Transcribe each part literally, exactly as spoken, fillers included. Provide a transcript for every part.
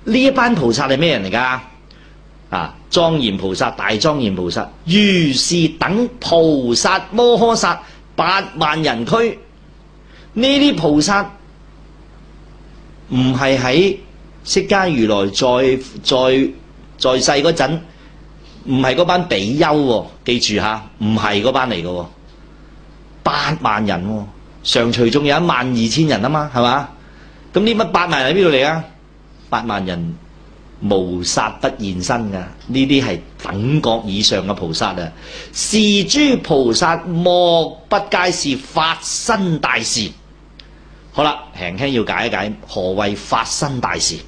呢一班菩薩係咩人嚟㗎？啊，莊嚴菩薩、大莊嚴菩薩、如是等菩薩摩訶薩八萬人俱。呢啲菩薩唔係喺釋迦如來在在在世嗰陣，唔係嗰班比丘喎，記住下，唔係嗰班嚟嘅，八萬人喎，上隨仲有一萬二千人啊嘛，係嘛？咁呢乜八萬人喺邊度嚟啊？八萬人無剎不現身噶，呢啲係等覺以上嘅菩薩啊！是諸菩薩莫不皆是法身大士。好啦，輕輕要解一解何謂法身大士。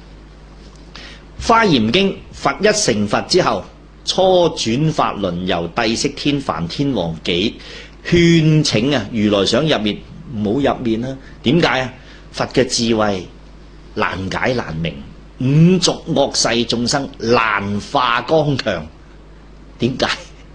華嚴經佛一成佛之後，初轉法輪，由帝釋天梵天王幾勸請啊，如來想入滅，唔好入滅啦。點解啊？佛嘅智慧難解難明，五濁惡世眾生難化剛強。點解？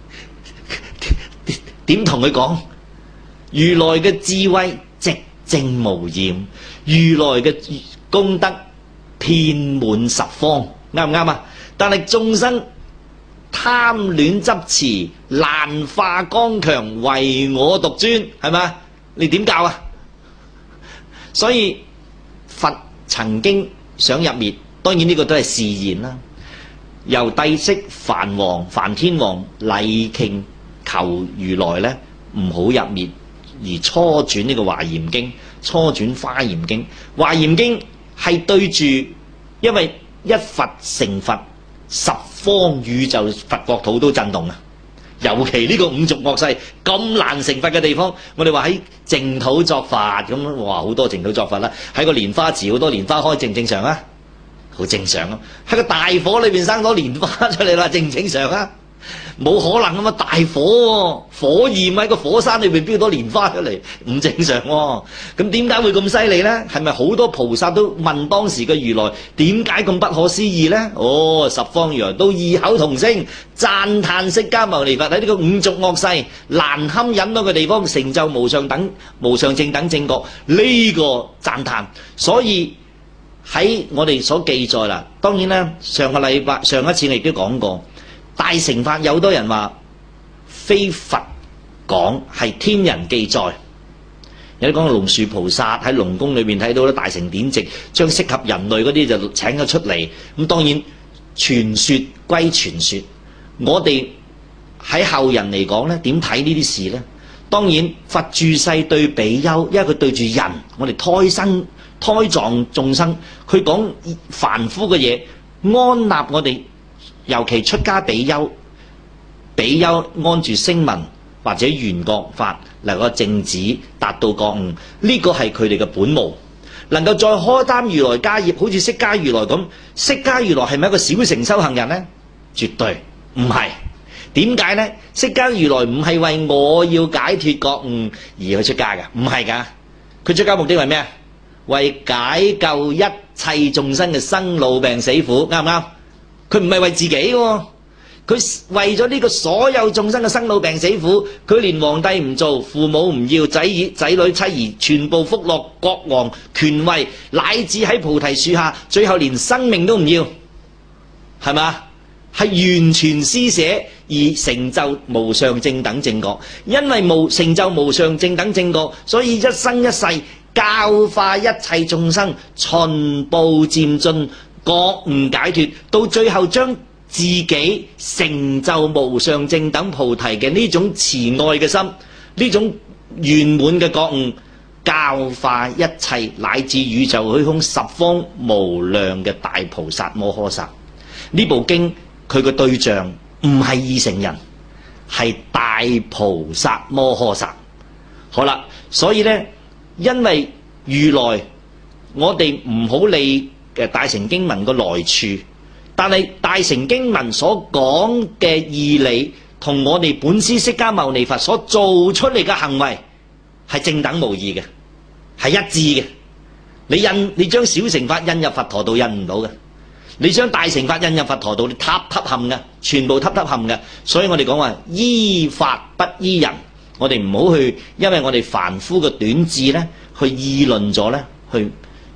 點同佢講？如來嘅智慧寂靜無染，如來嘅功德遍滿十方，啱唔啱啊？但係眾生貪戀執持，難化剛強，唯我獨尊，係咪？你點教啊？所以佛曾經想入滅，當然呢個都係示現啦。由帝釋梵王、梵天王禮敬求如來呢，唔好入滅，而初轉呢個華嚴經，初轉華嚴經。華嚴經係對住，因為一佛成佛，十方宇宙佛國土都震動啊！尤其呢個五濁惡世咁難成佛嘅地方，我哋話喺淨土作佛咁，哇好多淨土作佛啦！喺個蓮花池好多蓮花開，正唔正常啊？好正常啊！喺個大火裏邊生咗蓮花出嚟啦，正唔正常啊？冇可能啊嘛！大火、啊、火焰喺個火山裏邊飆多蓮花出嚟，唔正常喎、啊。咁點解會咁犀利呢？係咪好多菩薩都問當時嘅如來點解咁不可思議呢？哦，十方如來都異口同聲讚歎釋迦牟尼佛喺呢個五濁惡世難堪忍到嘅地方成就無上等無上正等正覺，呢、這個讚歎。所以喺我哋所記載啦，當然啦，上個禮拜上一次我亦都講過。大乘法有好多人話非佛講，係天人記載。有啲講龍樹菩薩喺龍宮裏面睇到啲大乘典籍，將適合人類嗰啲就請咗出嚟。咁當然傳說歸傳說，我哋喺後人嚟講呢，點睇呢啲事呢？當然佛住世對比丘，因為佢對住人，我哋胎生胎藏眾生，佢講凡夫嘅嘢，安立我哋。尤其出家比丘，比丘安住聲聞或者緣覺法能夠正止達到覺悟，呢個係佢哋嘅本務。能夠再開擔如來家業，好似釋迦如來咁，釋迦如來係咪一個小乘修行人呢？絕對唔係。點解呢？釋迦如來唔係為我要解脫覺悟而去出家嘅，唔係㗎。佢出家目的為咩啊？為解救一切眾生嘅生老病死苦，啱唔啱？佢唔係為自己喎，佢為咗呢個所有眾生嘅生老病死苦，佢連皇帝唔做，父母唔要，仔兒仔女妻兒全部福樂，國王權位，乃至喺菩提樹下，最後連生命都唔要，係嘛？係完全施捨而成就無上正等正覺。因為無成就無上正等正覺，所以一生一世教化一切眾生，循步漸進。覺悟解脫，到最後將自己成就無上正等菩提嘅呢種慈愛嘅心，呢種圓滿嘅覺悟，教化一切乃至宇宙虛空十方無量嘅大菩薩摩訶薩。呢部經佢嘅對象唔係二乘人，係大菩薩摩訶薩。好啦，所以呢，因為如來，我哋唔好理嘅大乘經文個來處，但係大乘經文所講嘅義理，同我哋本師釋迦牟尼佛所做出嚟嘅行為係正等無異嘅，係一致嘅。你印你將小乘法印入佛陀度印唔到嘅，你將大乘法印入佛陀度，你塌塌陷嘅，全部塌塌陷嘅。所以我哋講話依法不依人，我哋唔好去，因為我哋凡夫嘅短智咧，去議論咗咧，去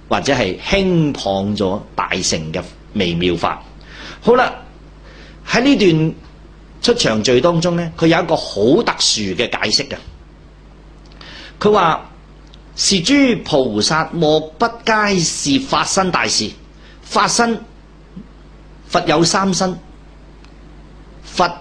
或者係輕謗咗大乘嘅微妙法。好啦，喺呢段出場序當中呢，佢有一個好特殊嘅解釋嘅。佢話是諸菩薩莫不皆是法身大士。法身，佛有三身。佛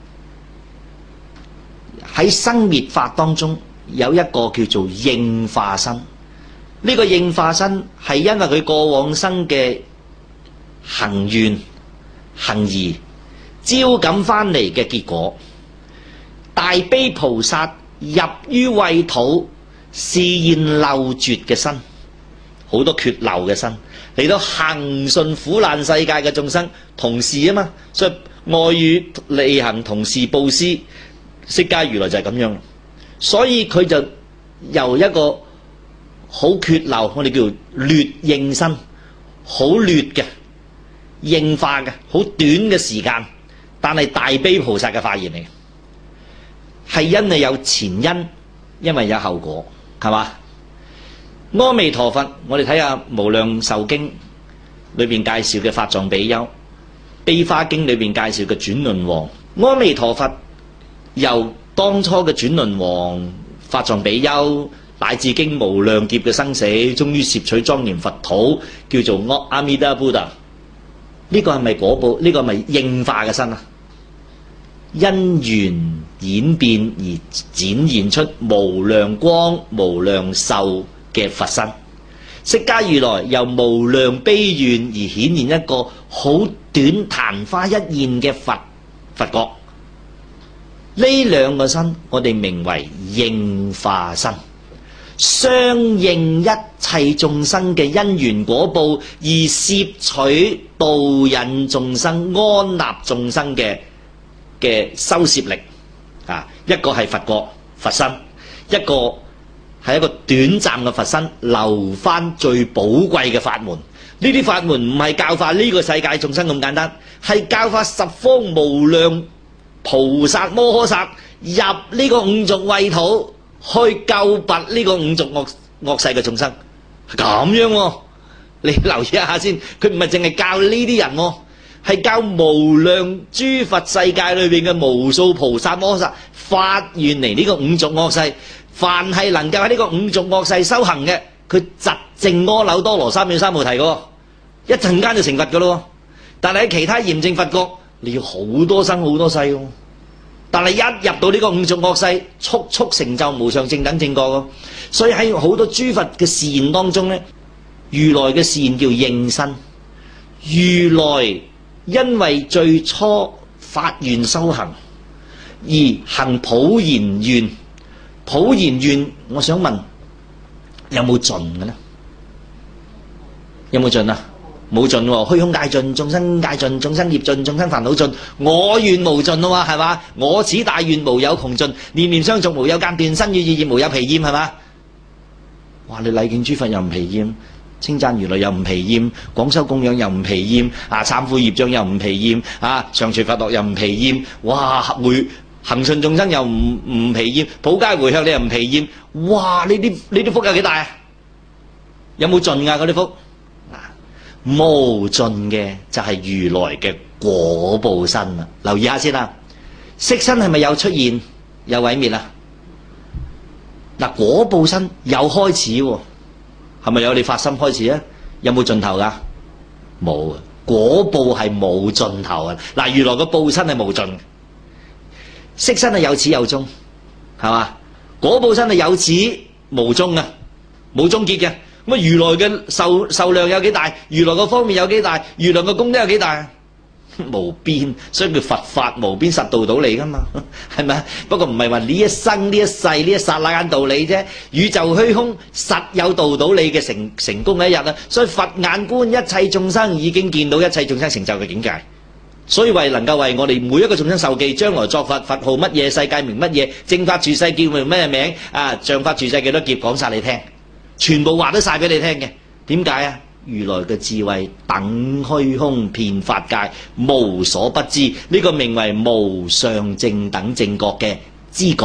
喺生滅法當中有一個叫做應化身。呢個應化身係因為佢過往生嘅行願行義招感翻嚟嘅結果。大悲菩薩入於穢土，示現漏絕嘅身，好多缺漏嘅身嚟到行順苦難世界嘅眾生，同事啊嘛，所以愛語利行同事布施，釋迦如來就係咁樣。所以佢就由一個好缺漏，我哋叫劣應身，好劣嘅應化嘅好短嘅時間，但係大悲菩薩嘅發現嚟嘅，係因為有前因，因為有後果，係嘛？阿彌陀佛，我哋睇下《無量壽經》裏邊介紹嘅法藏比丘，《悲華經》裏邊介紹嘅轉輪王。阿彌陀佛由當初嘅轉輪王、法藏比丘，乃至經無量劫嘅生死，終於攝取莊嚴佛土，叫做阿彌陀佛。呢個係咪果報？呢個係咪應化嘅身啊？因緣演變而展現出無量光、無量壽嘅佛身。釋迦如來由無量悲願而顯現一個好短曇花一現嘅佛佛國。呢兩個身我哋名為應化身，相應一切眾生嘅因緣果報，而攝取導引眾生、安立眾生嘅嘅收攝力啊。一個係佛國佛身，一個係一個短暫嘅佛身，留翻最寶貴嘅法門。呢啲法門唔係教化呢個世界眾生咁簡單，係教化十方無量菩薩摩訶薩入呢個五濁穢土，去救拔呢個五濁惡惡世嘅眾生。咁樣、啊，你留意一下先，佢唔係淨係教呢啲人、啊，係教無量諸佛世界裏邊嘅無數菩薩摩訶薩發願嚟呢個五濁惡世。凡係能夠喺呢個五濁惡世修行嘅，佢疾證阿耨多羅三藐三菩提嘅，一陣間就成佛嘅咯。但係喺其他嚴正佛國，你要好多生好多世喎。但係一入到呢個五濁惡世，速速成就無上正等正覺咯。所以喺好多諸佛嘅示現當中咧，如來嘅示現叫應身。如來因為最初發願修行而行普賢願。普賢願，我想問有冇盡嘅呢？有冇盡啊？冇盡喎，虛空界盡，眾生界盡，眾生業盡，眾生煩惱盡，我願無盡啊嘛，係嘛？我此大願無有窮盡，念念相續無有間斷，身語意業無有疲厭，係嘛？哇！你禮敬諸佛又唔疲厭，稱讚如來又唔疲厭，廣修供養又唔疲厭，啊懺悔業障又唔疲厭，啊長隨佛樂又唔疲厭，哇！會行順眾生又唔唔疲厭，普皆回向你又唔疲厭，哇！呢啲呢啲福有幾大啊？有冇盡啊？嗰啲福嗱，無盡嘅就係如來嘅果報身啊！留意下先啦，色身係咪有出現有毀滅啊？嗱，果報身有開始喎，係咪有你發心開始啊？有冇盡頭噶？冇啊！果報係冇盡頭啊！嗱，如來個報身係無盡。色身係有始有終，係嘛？果報身係有始無終啊，冇終結嘅。咁啊，如來嘅壽壽量有幾大？如來個方面有幾大？如來個功德有幾大？無邊，所以叫佛法無邊，實度到你噶嘛，係咪？不過唔係話呢一生、呢一世、呢一剎那間道理啫。宇宙虛空實有度到你嘅成成功嘅一日啊！所以佛眼觀一切眾生，已經見到一切眾生成就嘅境界。所以為能夠為我哋每一個眾生受記，將來作佛，佛號乜嘢，世界名乜嘢，正法住世叫名咩名啊？像法住世幾多劫，講晒你聽，全部話得晒俾你聽嘅。點解啊？如來嘅智慧等虛空遍法界，無所不知，呢、這個名為無上正等正覺嘅知覺。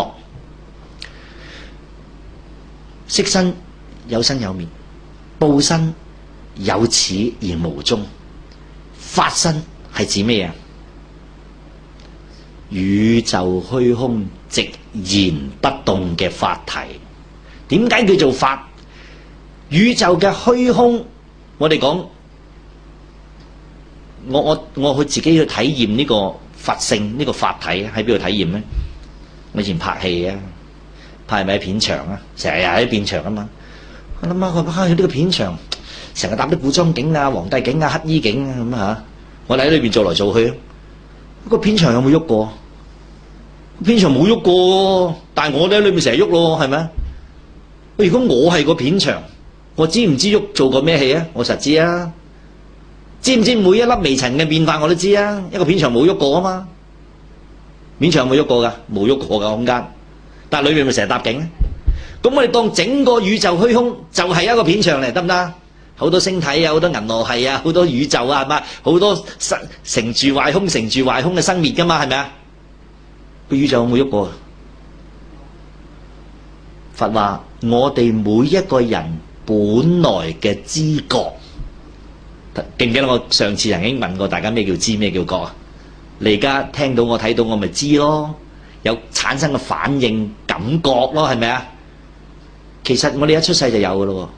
色身有生有滅，報身有始而無終。法身係指咩啊？宇宙虛空直言不動嘅法體。點解叫做法？宇宙嘅虛空，我哋講，我我我去自己去體驗呢個法性，呢個法體喺邊度體驗咧？我以前拍戲啊，拍咪喺片場啊，成日喺片場啊嘛。我諗下佢拍去呢個片場，成日搭啲古裝景啊、皇帝景啊、乞衣景啊咁啊，我哋喺裏邊做來做去，個片場有冇喐過？片場冇喐過，但係我哋喺裏面成日喐咯，係咪？如果我係個片場，我知唔知喐做過咩戲啊？我實知啊。知唔知每一粒微塵嘅變化我都知啊？一個片場冇喐過啊嘛。片場有冇喐過噶？冇喐過噶空間，但係裏面咪成日搭景咧。咁我哋當整個宇宙虛空就係一個片場嚟，得唔得？好多星體啊，好多銀河系啊，好多宇宙啊，係嘛？好多成成住壞空、成住壞空嘅生滅噶嘛，係咪啊？個宇宙有冇喐過？佛話我哋每一個人本來嘅知覺，記唔記得我上次曾經問過大家咩叫知，咩叫覺啊？你而家聽到我睇到我咪知咯，有產生嘅反應感覺咯，係咪啊？其實我哋一出世就有噶咯，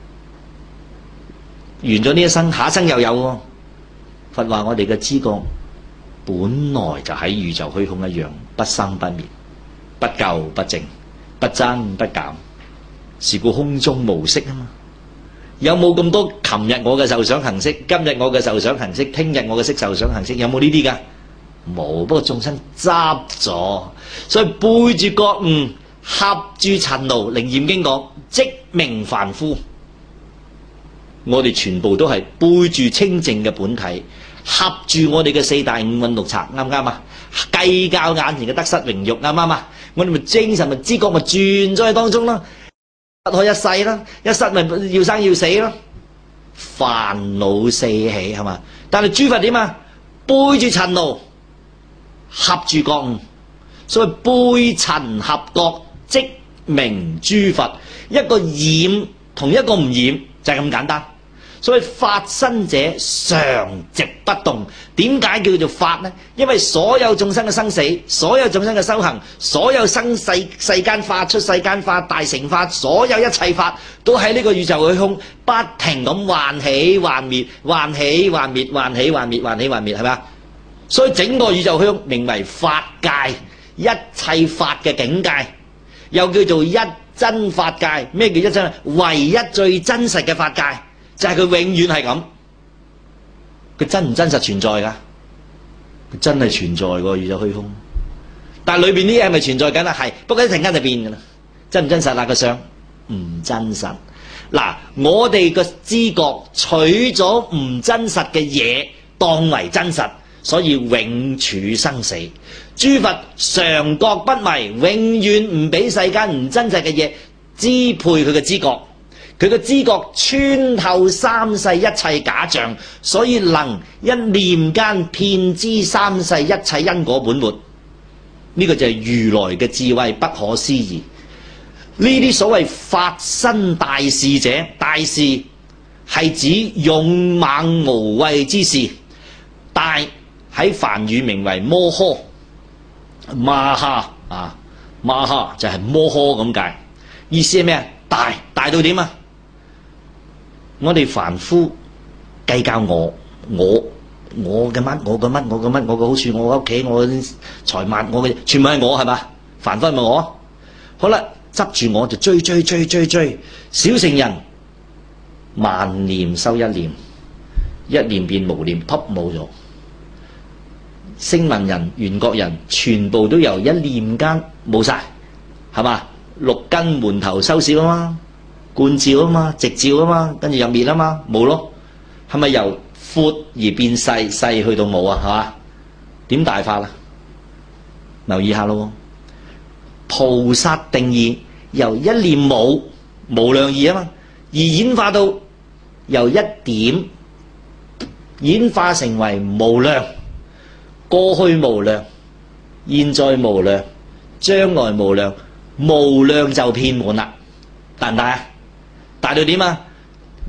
完咗呢一生，下一生又有喎。佛話我哋嘅知覺本來就喺宇宙虛空一樣，不生不滅，不垢不淨，不增不減，是故空中無色啊嘛。有冇咁多？琴日我嘅受想行識，今日我嘅受想行識，聽日我嘅色受想行識，有冇呢啲噶？冇。不過眾生執咗，所以背住覺悟，合住塵勞。楞嚴經講，即名凡夫。我哋全部都係背住清淨嘅本體，合住我哋嘅四大五蘊六塵，啱唔啱啊？計較眼前嘅得失榮辱，啱唔啱啊？我哋咪精神咪知覺咪轉咗喺當中咯，不可一世啦，一失咪要生要死咯，煩惱四起係嘛？但係諸佛點啊？背住塵勞，合住覺悟，所謂背塵合覺，即名諸佛。一個染同一個唔染就係咁簡單。所以法身者常直不動。點解叫做法呢？因為所有眾生嘅生死，所有眾生嘅修行，所有生世世間法、出世間法、大乘法，所有一切法都喺呢個宇宙虛空不停咁幻起幻滅，幻起幻滅，幻起幻滅，幻起幻滅，係咪啊？所以整個宇宙虛空名為法界，一切法嘅境界，又叫做一真法界。咩叫一真？唯一最真實嘅法界。就係佢永遠係咁，佢真唔真實存在㗎？佢真係存在個宇宙虛空，但係裏邊啲嘢係咪存在緊啊？係，不過一陣間就變㗎啦。真唔真實啊？個相唔真實。嗱，我哋個知覺取咗唔真實嘅嘢當為真實，所以永處生死。諸佛常覺不迷，永遠唔俾世間唔真實嘅嘢支配佢嘅知覺。佢嘅知覺穿透三世一切假象，所以能一念間遍知三世一切因果本末。呢、這個就係如來嘅智慧不可思議。呢啲所謂法身大士者，大士係指勇猛無畏之士，大喺梵語名為摩訶，摩訶啊，摩訶就係摩訶咁解，意思係咩啊？大，大到點啊？我哋凡夫計較我我我嘅乜我嘅乜我嘅乜我嘅好處，我嘅屋企我嘅財物我嘅全部係我，係嘛？凡夫係咪我？好啦，執住我就追追追追追。小乘人萬念收一念，一念變無念，啪冇咗。聲聞人緣覺人全部都由一念間冇晒，係嘛？六根門頭收攝啊嘛，觀照啊嘛，直照啊嘛，跟住又滅啊嘛，冇咯。係咪由闊而變細，細去到冇啊？係嘛？點大法啊？留意下咯。菩薩定義由一念冇無量義啊嘛，而演化到由一點演化成為無量，過去無量，現在無量，將來無量，無量就遍滿啦。大唔大啊？大到點啊？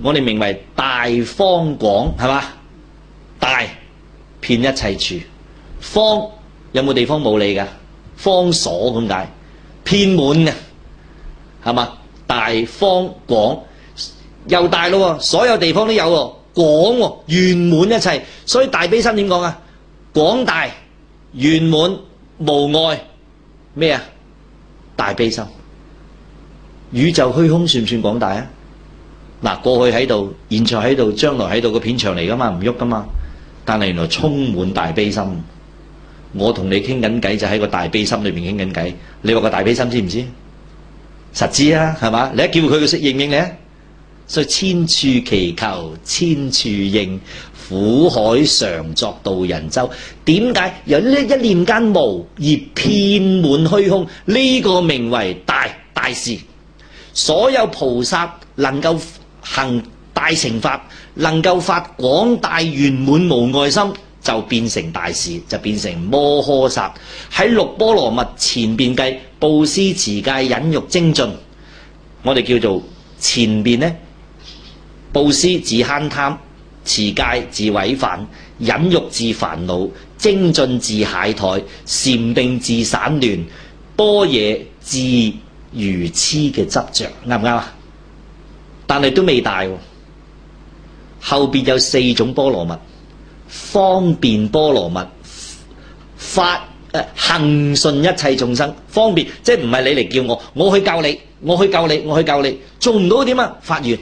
我哋名為大方廣，係嘛？大遍一切處，方有冇地方冇你噶？方所咁解，遍滿嘅，係嘛？大方廣又大咯，所有地方都有喎，廣圓滿一切，所以大悲心點講啊？廣大圓滿無礙咩啊？大悲心。宇宙虛空算唔算廣大啊？嗱，過去喺度，現在喺度，將來喺度，個片場嚟噶嘛，唔喐噶嘛。但係原來充滿大悲心。我同你傾緊偈就喺個大悲心裏邊傾緊偈。你話個大悲心知唔知？實知啊，係嘛？你一叫佢，佢識應唔應你啊？所以千處祈求千處應，苦海常作渡人舟。點解由呢一念間無而遍滿虛空？呢、這個名為大大事。所有菩薩能夠行大乘法，能夠發廣大圓滿無礙心，就變成大事，就變成摩訶薩。喺六波羅蜜前邊計布施持戒忍辱精進，我哋叫做前邊呢，布施自慳貪，持戒自毀犯，忍辱自煩惱，精進自懈怠，禪定自散亂，般若自愚痴嘅執着，啱唔啱啊？但係都未大喎，後邊有四種波羅蜜：方便波羅蜜，發誒、呃、行順一切眾生。方便即係唔係你嚟叫我，我去教你，我去教你，我去教你，做唔到點啊？發願，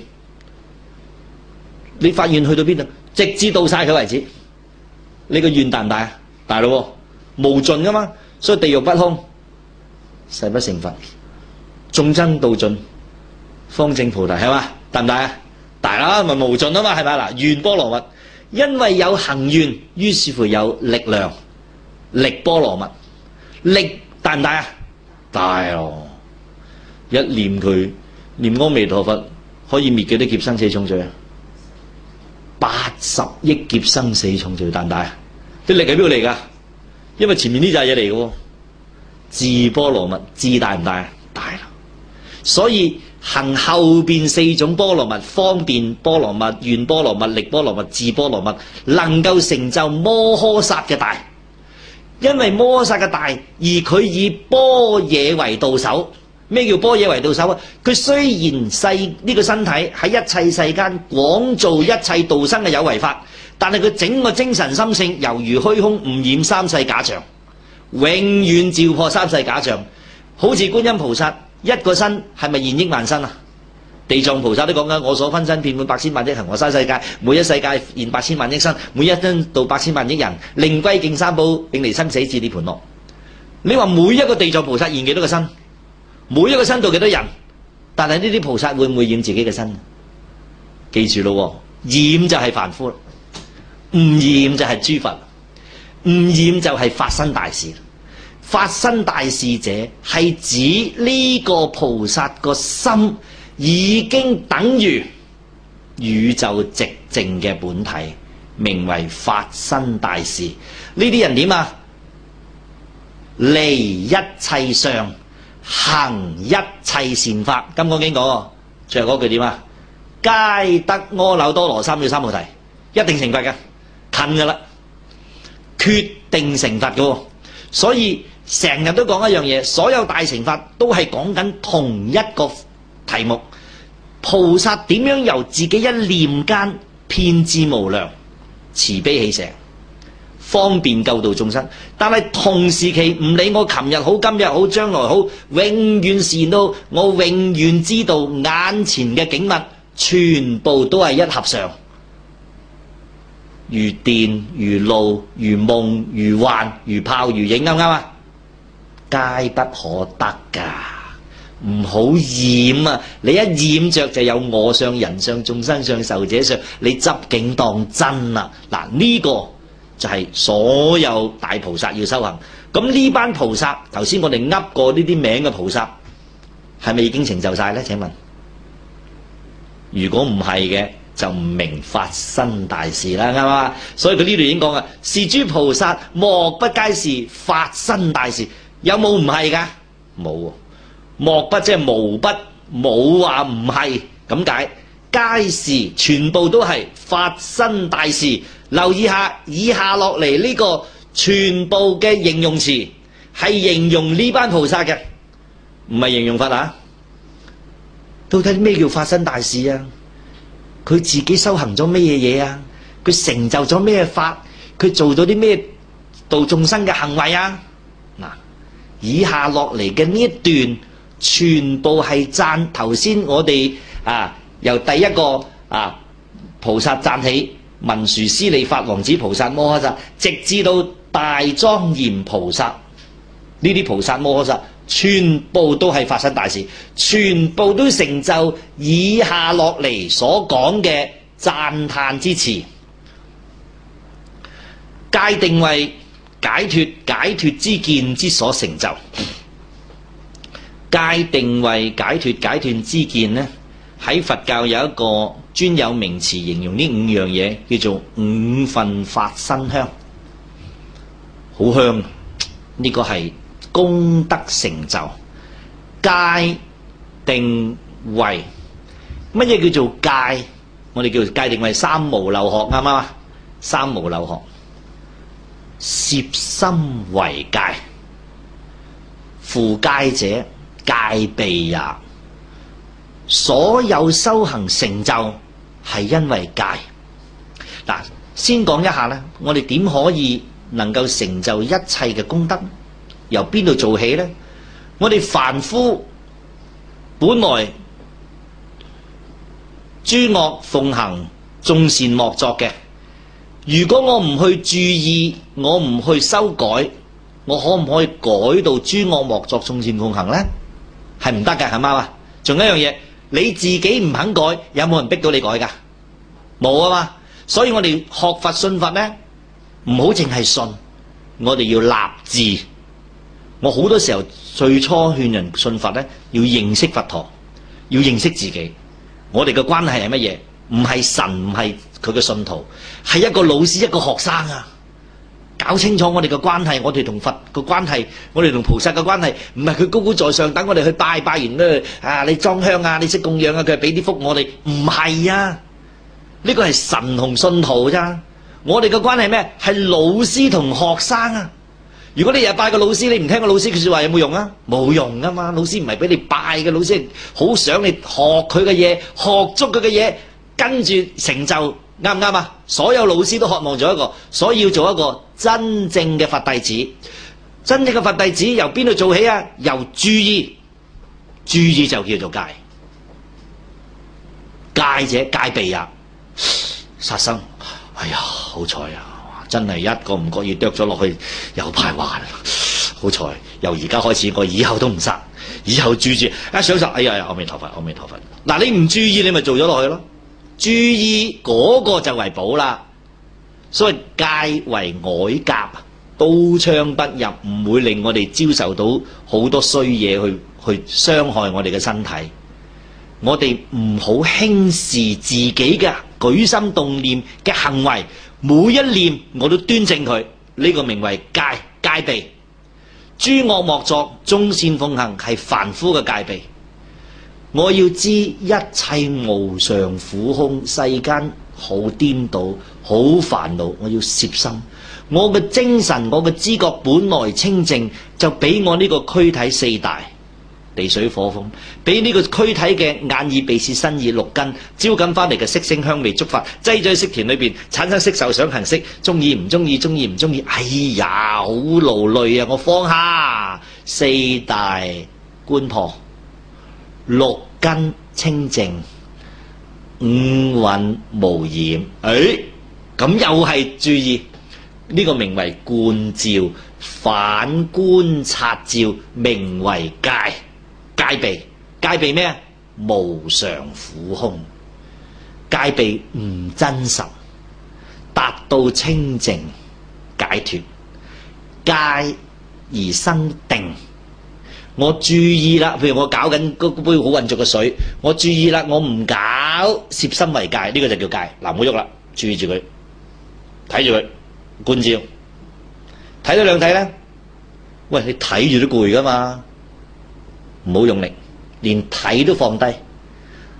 你發願去到邊度？直至到晒佢為止。你個願大唔大啊？大咯，無盡噶嘛，所以地獄不空，誓不成佛。眾僧道盡，方證菩提，係嘛？大唔大啊？大啦，咪無盡啊嘛，係咪嗱？願波羅蜜，因為有行願，於是乎有力量，力波羅蜜，力大唔大啊？大咯！一念佢念阿彌陀佛，可以滅幾多劫生死重罪啊？八十億劫生死重罪，大唔大啊？啲力喺邊度嚟噶？因為前面呢扎嘢嚟嘅，自波羅蜜，自大唔大啊？大啦！所以行後邊四種波羅蜜：方便波羅蜜、願波羅蜜、力波羅蜜、自波羅蜜，能夠成就摩訶薩嘅大。因為摩訶薩嘅大，而佢以般若為道手。咩叫般若為道手啊？佢雖然世呢、這個身體喺一切世間廣造一切度生嘅有為法，但係佢整個精神心性猶如虛空，唔染三世假象，永遠照破三世假象。好似觀音菩薩一個身係咪現億萬身啊？地藏菩薩都講緊，我所分身遍滿百千萬億恒河沙世界，每一世界現百千萬億身，每一身度百千萬億人，令歸敬三寶，永離生死，至涅槃樂。你話每一個地藏菩薩現幾多個身？每一個身度幾多人？但係呢啲菩薩會唔會染自己嘅身？記住咯，染就係凡夫，唔染就係諸佛，唔染就係法身大士。法身大士者係指呢個菩薩個心已經等於宇宙寂靜嘅本體，名為法身大士。呢啲人點啊？離一切相，行一切善法。金剛經講，最後嗰句點啊？皆得阿耨多羅三藐三菩提，一定成佛嘅，近噶啦，決定成佛嘅。所以成日都講一樣嘢，所有大乘法都係講緊同一個題目：菩薩點樣由自己一念間遍至無量，慈悲喜捨，方便救度眾生。但係同時期唔理我琴日好、今日好、將來好，永遠善到我永遠知道眼前嘅景物全部都係一合常，如電如露如夢如幻如泡如影，啱唔啱啊？皆不可得噶，唔好染啊！你一染着就有我相、人相、眾生相、壽者相，你執境當真啦！嗱，呢個就係所有大菩薩要修行。咁呢班菩薩，頭先我哋噏過呢啲名嘅菩薩，係咪已經成就晒呢？請問，如果唔係嘅，就唔明法身大事啦，啱嘛？所以佢呢度已經講啊，是諸菩薩莫不皆是法身大事。有冇唔係噶？冇，莫不即係無不冇話唔係咁解。 皆是全部都係發生大事。留意下以下落嚟呢個全部嘅形容詞係形容呢班菩薩嘅，唔係形容佛啊。到底咩叫發生大事啊？佢自己修行咗咩嘢啊？佢成就咗咩法？佢做咗啲咩度眾生嘅行為啊？嗱，以下落嚟嘅呢一段全部係讚頭先我哋啊由第一個啊菩薩讚起文殊師利法王子菩薩摩訶薩，直至到大莊嚴菩薩，呢啲菩薩摩訶薩全部都係發生大事，全部都成就以下落嚟所講嘅讚歎之詞。戒定慧解脫解脫之見之所成就。戒定慧解脫解脫之見呢，喺佛教有一個專有名詞形容呢五樣嘢，叫做五分法身香，好香。呢個係功德成就。戒定慧，乜嘢叫做戒？我哋叫戒定慧三無漏學，啱唔啱啊？三無漏學，攝心為戒，夫戒者戒備也。所有修行成就係因為戒。嗱，先講一下咧，我哋點可以能夠成就一切嘅功德？由邊度做起呢？我哋凡夫本來諸惡奉行，眾善莫作嘅。如果我唔去注意，我唔去修改，我可唔可以改到諸惡莫作，眾善奉行呢？係唔得嘅，係咪啊？仲有一樣嘢，你自己唔肯改，有冇人逼到你改噶？冇啊嘛。所以我哋學佛信佛呢，唔好淨係信，我哋要立志。我好多時候最初勸人信佛呢，要認識佛陀，要認識自己。我哋嘅關係係乜嘢？唔係神，唔係佢嘅信徒，係一個老師，一個學生啊！搞清楚我哋嘅關係，我哋同佛嘅關係，我哋同菩薩嘅關係，唔係佢高高在上，等我哋去拜拜完咧啊！你裝香啊，你識供養啊，佢係俾啲福我哋，唔係啊！呢個係神同信徒咋？我哋嘅關係咩？係老師同學生啊！如果你日拜個老師，你唔聽個老師嘅說話，有冇用啊？冇用啊嘛！老師唔係俾你拜嘅，老師係好想你學佢嘅嘢，學足佢嘅嘢，跟住成就，啱唔啱啊？所有老師都渴望做一個，所以要做一個真正嘅佛弟子。真正嘅佛弟子由邊度做起啊？由注意，注意就叫做戒。戒者戒備啊！殺生，哎呀，好彩啊！真係一個唔覺意剁咗落去，有排還。好彩，由而家開始，我以後都唔殺，以後注住一想殺，哎呀，阿彌陀佛，阿彌陀佛。嗱，你唔注意，你咪做咗落去咯。注意嗰個就為寶啦。所謂戒為鎧甲，刀槍不入，唔會令我哋遭受到好多衰嘢去去傷害我哋嘅身體。我哋唔好輕視自己嘅舉心動念嘅行為。每一念我都端正佢，呢、這個名為戒戒備。諸惡莫作，眾善奉行，係凡夫嘅戒備。我要知一切無常苦空，世間好顛倒，好煩惱，我要攝心。我嘅精神，我嘅知覺本來清淨，就俾我呢個軀體四大地水火風，俾呢個軀體嘅眼耳鼻舌身意六根招感翻嚟嘅色聲香味觸法，擠咗喺色田裏邊產生色受想行識，中意唔中意，中意唔中意，哎呀，好勞累啊！我放下四大觀破，六根清淨，五蘊無染。誒，咁又係注意呢、這個名為觀照，反觀察照，名為戒。戒備，戒備咩？無常苦空，戒備唔真實，達到清淨解脫，戒而生定。我注意啦，譬如我搞緊嗰杯好渾濁嘅水，我注意啦，我唔搞攝心為戒，呢、這個就叫戒。嗱，唔好喐啦，注意住佢，睇住佢，觀照，睇到兩睇咧，喂，你睇住都攰噶嘛。唔好用力，連睇都放低。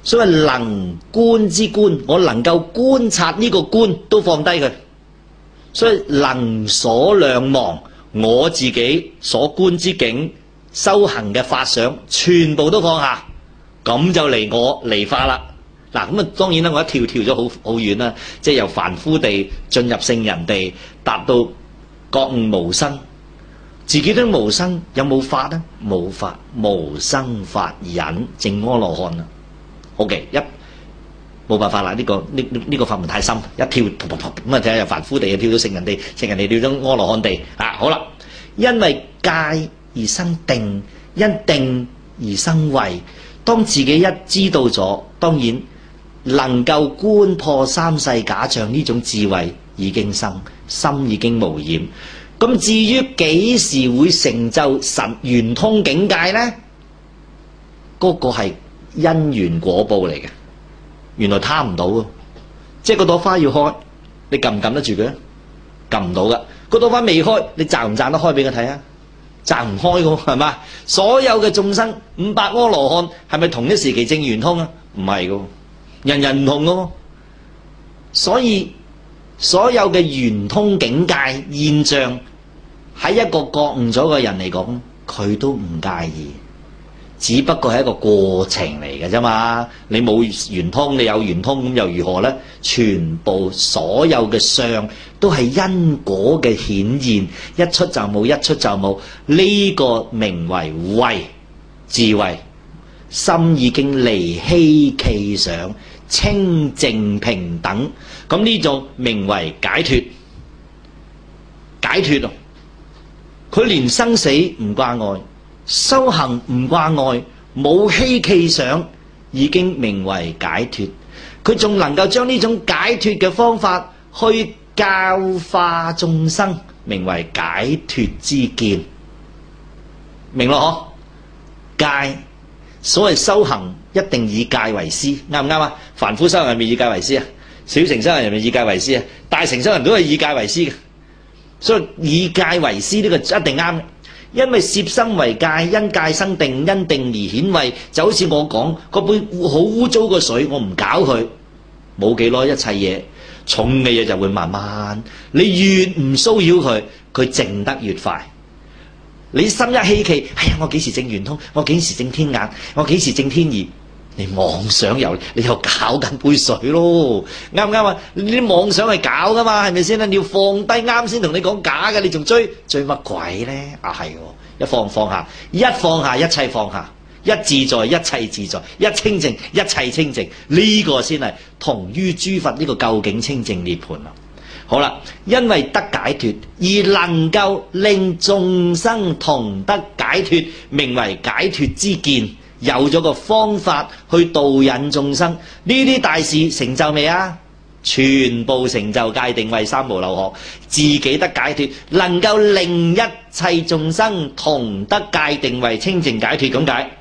所謂能觀之觀，我能夠觀察呢個觀都放低佢。所以能所兩忘，我自己所觀之境、修行嘅法想，全部都放下，咁就離我離法啦。嗱，咁啊，當然啦，我一跳跳咗好好遠啦，即係由凡夫地進入聖人地，達到覺悟無生，自己都無生，有冇法呢？冇法，無生法忍證阿羅漢啦。OK， 一冇辦法啦，呢、這個呢呢、這個法門太深，一跳噗噗噗咁啊，睇下由凡夫地跳到聖人地，聖人地跳到阿羅漢地啊。好啦，因為戒而生定，因定而生慧。當自己一知道咗，當然能夠觀破三世假象呢種智慧已經生，心已經無染。咁至於幾時會成就神圓通境界呢？嗰、那個係因緣果報嚟嘅，原來貪唔到啊！即係嗰朵花要開，你撳唔撳得住佢？撳唔到噶。嗰朵花未開，你賺唔賺得開俾佢睇啊？賺唔開噶，係嘛？所有嘅眾生五百阿羅漢係咪同一時期證圓通啊？唔係噶，人人唔同噶。所以所有嘅圓通境界現象，喺一個覺悟咗嘅人嚟講，佢都唔介意，只不過係一個過程嚟嘅啫嘛。你冇圓通，你有圓通咁又如何呢？全部所有嘅相都係因果嘅顯現，一出就冇，一出就冇。呢、這個名為慧智慧，心已經離希冀想，清淨平等。咁呢種名為解脫，解脫啊！佢連生死唔掛礙，修行唔掛礙，冇希冀想，已經名為解脫。佢仲能夠將呢種解脫嘅方法去教化眾生，名為解脫之見。明咯嗬？戒，所謂修行一定以戒為師，啱唔啱啊？凡夫修行係咪以戒為師啊？小乘修行係咪以戒為師啊？大乘修行都係以戒為師嘅。所以以戒為師呢個一定啱，因為攝心為戒，因戒生定，因定而顯慧。就好似我講嗰杯好污糟嘅水，我唔搞佢，冇幾耐一切嘢重嘅嘢就會慢慢，你越唔騷擾佢，佢靜得越快。你心一希冀，哎呀，我幾時證圓通？我幾時證天眼？我幾時證天意？你妄想又你又搞緊杯水咯，啱唔啱啊？你啲妄想係搞噶嘛，係咪先啦？你要放低，啱先同你講假嘅，你仲追追乜鬼呢？啊係，一放放下，一放下一切放下，一自在一切自在，一清淨一切清淨，呢、這個先係同於諸佛呢個究竟清淨涅槃啦。好啦，因為得解脫而能夠令眾生同得解脫，名為解脫之見。有咗個方法去導引眾生，呢啲大事成就未啊？全部成就戒定慧三無漏學，自己得解脫，能夠令一切眾生同得戒定慧清淨解脫，咁解。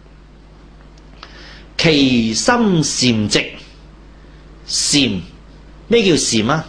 其心禪寂，禪咩叫禪啊？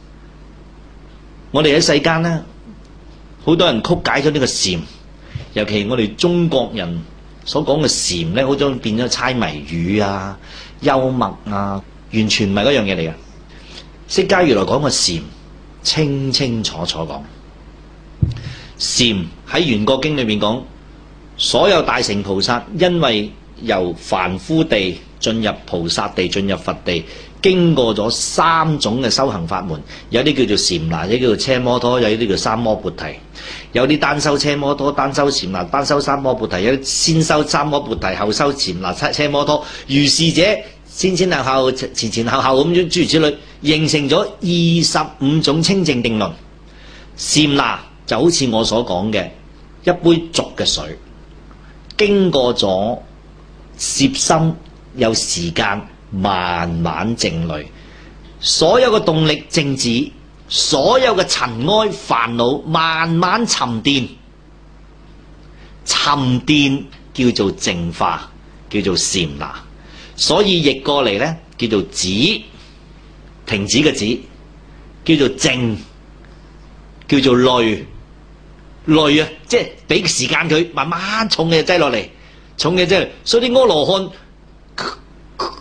我哋喺世間呢，好多人曲解咗呢個禪，尤其我哋中國人所講嘅禪咧，好似變咗猜謎語啊、幽默啊，完全唔係嗰樣嘢嚟嘅。釋迦如來講嘅禪，清清楚楚講。禪喺《圓覺經》裏面講，所有大乘菩薩因為由凡夫地進入菩薩地、進入佛地，經過咗三種嘅修行法門，有啲叫做禪那，有啲叫做奢摩他，有啲叫做三摩缽提。有啲單修奢摩他，單修禪那，單修三摩缽提；有啲先修三摩缽提，後修禪那、奢摩他。如是者先先後後、前前後後咁樣諸如此類，形成咗二十五種清淨定論。禪那就好似我所講嘅一杯濁嘅水，經過咗攝心有時間慢慢靜慮，所有嘅動力靜止，所有嘅塵埃煩惱慢慢沉澱，沉澱叫做淨化，叫做禪那。所以譯過嚟呢，叫做止，停止嘅止，叫做靜，叫做慮，慮啊，即係俾時間佢慢慢重嘅擠落嚟，重嘅即係，所以啲阿羅漢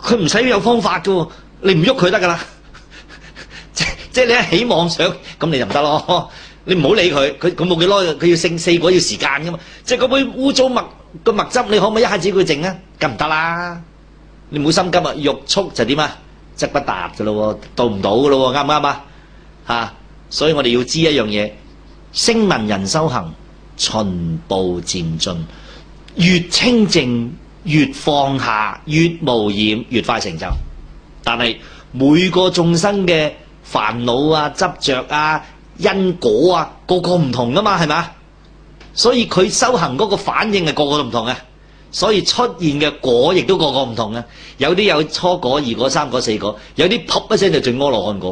佢唔使有方法噶，你唔喐佢得噶啦。即即係你一起妄想，咁你就唔得咯。你唔好理佢，佢佢冇幾耐，佢要勝四果要時間噶嘛。即係嗰杯污糟麥個麥汁，你可唔可以一下子佢淨啊？咁唔得啦。你唔好心急啊，欲速就點啊？則不達噶咯，到唔到噶咯，啱唔啱啊？吓，所以我哋要知一樣嘢，聲聞人修行循步漸進，越清淨越放下，越無染，越快成就。但係每個眾生嘅煩惱啊、執着啊、因果啊，個個唔同噶嘛，係咪？所以佢修行嗰個反應係個個都唔同嘅，所以出現嘅果亦都個個唔同嘅。有啲有初果、二果、三果、四果，有啲噗一聲就進阿羅漢果，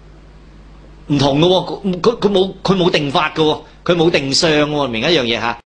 唔同嘅喎。佢佢冇佢冇定法嘅喎，佢冇定相喎，明一樣嘢嚇。